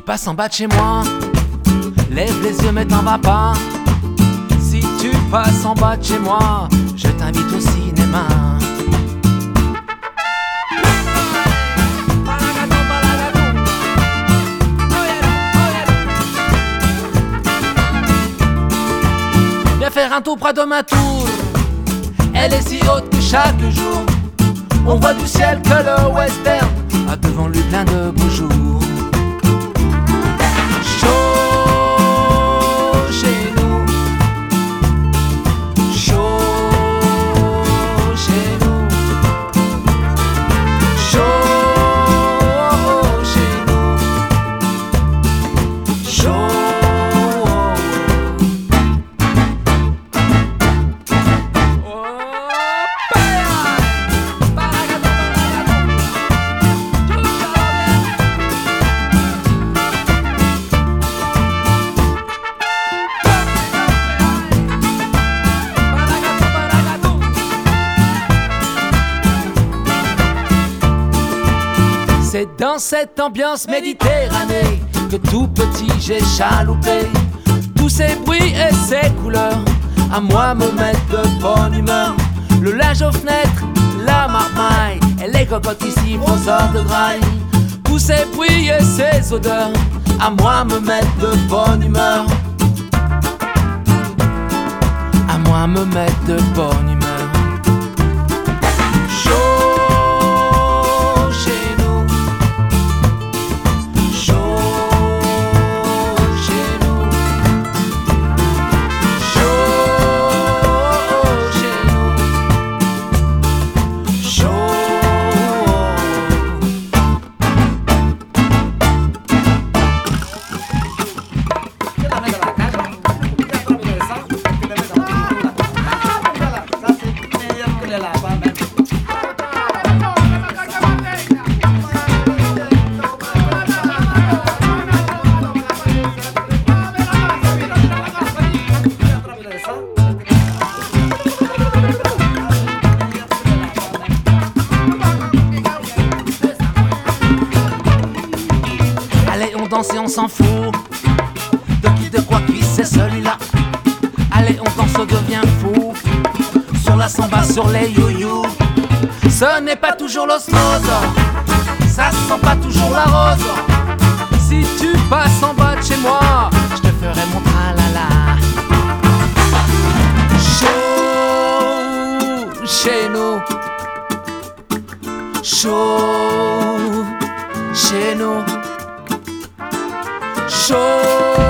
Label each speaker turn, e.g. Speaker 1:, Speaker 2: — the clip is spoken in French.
Speaker 1: passes en bas de chez moi, lève les yeux mais t'en vas pas. Si tu passes en bas de chez moi, je t'invite au cinéma. Viens faire un tour près de ma tour, elle est si haute que chaque jour on voit du ciel que le western a devant lui plein de beaux jours. Chaud chez nous, chaud chez nous, chaud chez nous, chaud. C'est dans cette ambiance méditerranée que tout petit j'ai chaloupé. Tous ces bruits et ces couleurs à moi me mettent de bonne humeur. Le linge aux fenêtres, la marmaille et les cocottes ici aux heures de graille. Tous ces bruits et ces odeurs à moi me mettent de bonne humeur. À moi me mettent de bonne humeur. Allez, on danse et on s'en fout de qui, de quoi, qui c'est celui-là. Allez, on danse, on devient fou sur la samba, sur les you-you. Ce n'est pas toujours l'osmose, ça sent pas toujours la rose. Si tu passes en bas de chez moi, je te ferai mon tralala. Chaud chez nous, chaud chez nous, chaud.